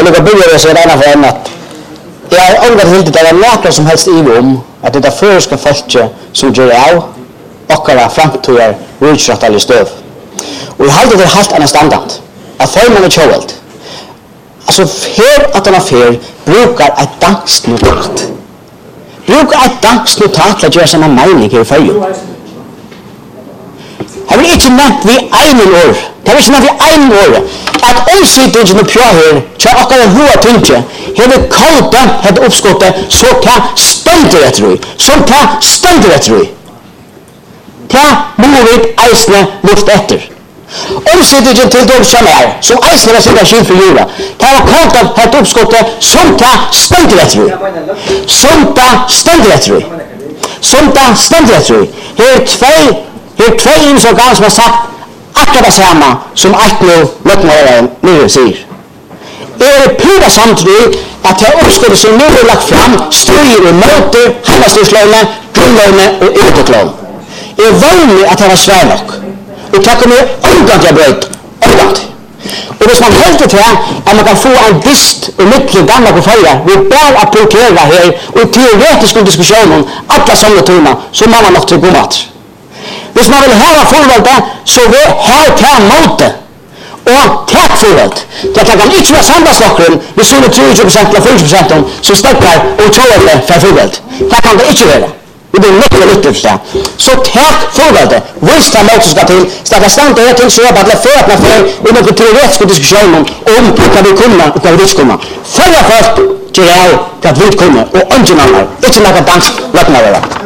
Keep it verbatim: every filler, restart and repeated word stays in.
lukka börjar jag säga ena för en att jag har ångat till det var några som helst i om att det är förska folket som gör av okkara framtida rutschrattal stöv. Och jag hade det helt annan standard. Att formen är tjovalt. Alltså för att den affär brukar ett dagsnotat. Brukar ett dagsnotat att göra samma mening i följen. Har vi inte nämnt vid en år. Det har vi inte nämnt vid en år. Att omsittningen på här, så okkara hua tunge, har vi kallt det uppskottet så kan ständigt rätt röj. Som kan ständigt rätt röj. Ta movet eisne luft efter. Omsittningen till de som är, som eisne var sida skinn för jula. Ta var kallt av ett uppskottet som ta ständigt rätt röj. Som ta ständigt rätt röj. Som ta ständigt rätt röj. Här är två, här är två insorgan som har sagt akkurat detsamma som ett nu löpnare nu säger. Är det pura samtidigt att det uppskottet som nu är lagt fram styr emot hemmastyrslöjna, grundlöjna och uteklån. Är vanligt att det var svär nog. Och det kommer omgått jag bröt. Omgått. Och hvis man helt det här att man kan få en vist och mycket gamla på följa vi bara apportera här och teoretiska diskussioner alla sådana tona som man har nog till gomat. Hvis man vill ha förvalda så vi har ta mot det. Och tack förvald. Det kan inte vara sambandslockren med sådana tjugo procent eller fyrtio procent som stäckar och tror det för förvald. Det kan det inte vara. Det blir mycket lite för det. Så tack förvalda. Visst har man också ska till. Stackars stand och till så jag bara för att man får i någon teoretisk diskussion om vad vi kommer och vad vi ska komma. Förra först till det här att vi kommer och inte någon. Inte någon dansk löpnare.